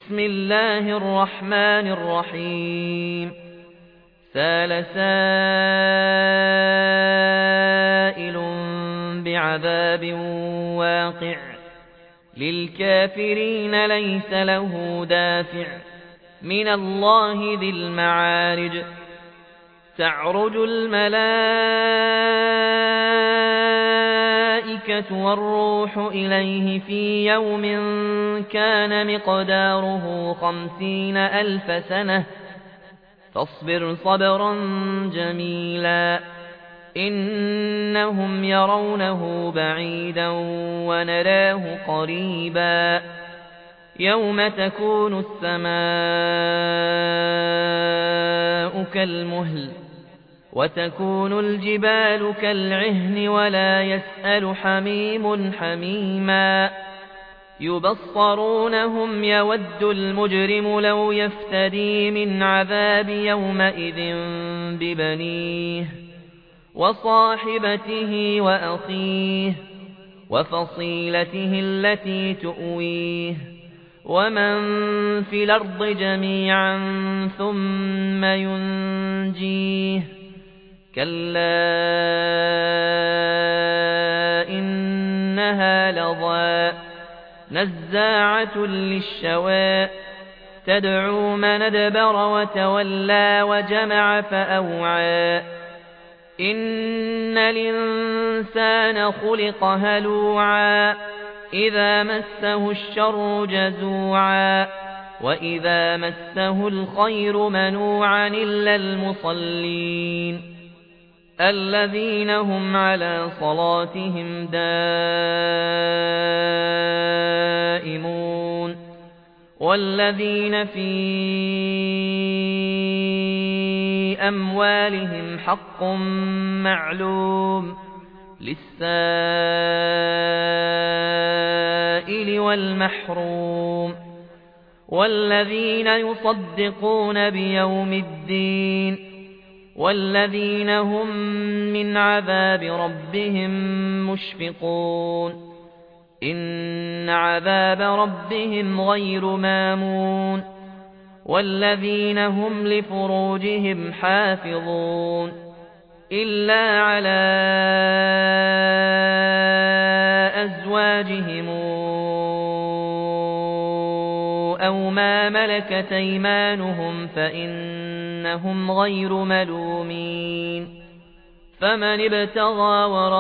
بسم الله الرحمن الرحيم سأل سائل بعذاب واقع للكافرين ليس له دافع من الله ذي المعارج تعرج الملائكة والروح إليه في يوم كان مقداره 50,000 سنة فاصبر صبرا جميلا إنهم يرونه بعيدا ونراه قريبا يوم تكون السماء كالمهل وتكون الجبال كالعهن ولا يسأل حميم حميما يبصرونهم يود المجرم لو يفتدي من عذاب يومئذ ببنيه وصاحبته وأخيه وفصيلته التي تؤويه ومن في الأرض جميعا ثم ينجيه كلا إنها لظى نزاعة للشوى تدعو من أدبر وتولى وجمع فأوعى إن الإنسان خلق هلوعا إذا مسه الشر جزوعا وإذا مسه الخير منوعا إلا المصلين الذين هم على صلاتهم دائمون والذين في أموالهم حق معلوم للسائل والمحروم والذين يصدقون بيوم الدين والذين هم من عذاب ربهم مشفقون إن عذاب ربهم غير مامون والذين هم لفروجهم حافظون إلا على أزواجهم أو ما ملكت أيمانهم فإنهم غير ملومين فمن ابتغى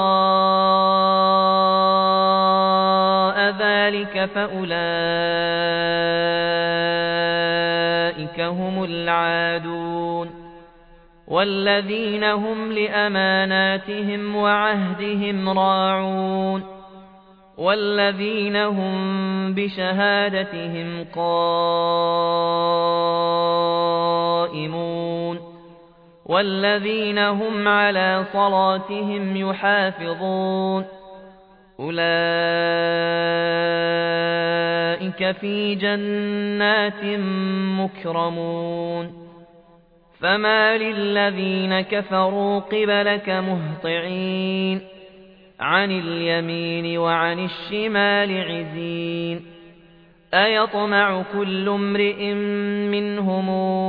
وراء ذلك فأولئك هم العادون والذين هم لأماناتهم وعهدهم راعون والذين هم بشهادتهم قائمون والذين هم على صلاتهم يحافظون أولئك في جنات مكرمون فما للذين كفروا قبلك مهطعين عن اليمين وعن الشمال عزين أيطمع كل امرئ منهم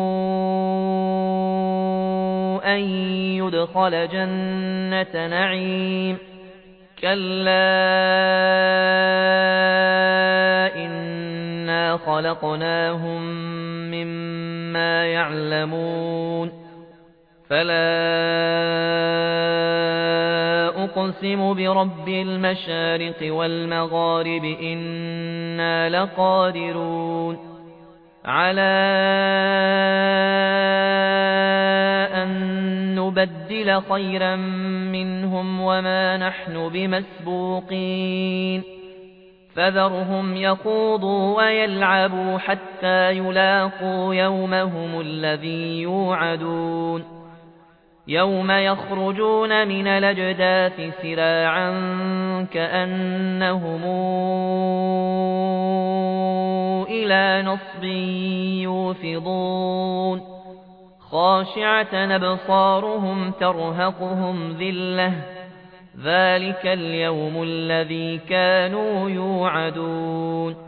أن يدخل جنة نعيم كلا إنا خلقناهم مما يعلمون فلا أقسم برب المشارق والمغارب إنا لقادرون على أن نبدل خيرا منهم وما نحن بمسبوقين فذرهم يخوضوا ويلعبوا حتى يلاقوا يومهم الذي يوعدون يوم يخرجون من الأجداث سراعا كأنهم إلى نصب يوفضون خاشعة أبصارهم ترهقهم ذلة ذلك اليوم الذي كانوا يوعدون